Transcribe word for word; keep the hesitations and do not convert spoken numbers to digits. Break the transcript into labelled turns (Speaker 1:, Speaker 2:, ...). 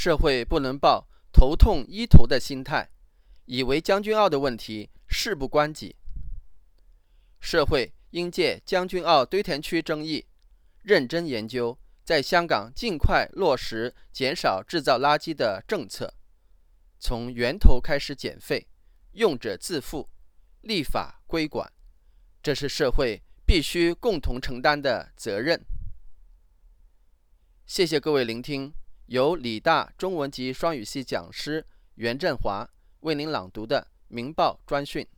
Speaker 1: 社会不能抱头痛医头的心态，以为将军澳的问题事不关己。社会应借将军澳堆填区争议，认真研究在香港尽快落实减少制造垃圾的政策，从源头开始减废，用者自负，立法规管，这是社会必须共同承担的责任。谢谢各位聆听，由理大中文及双语系讲师袁振华为您朗读的《明报》专讯。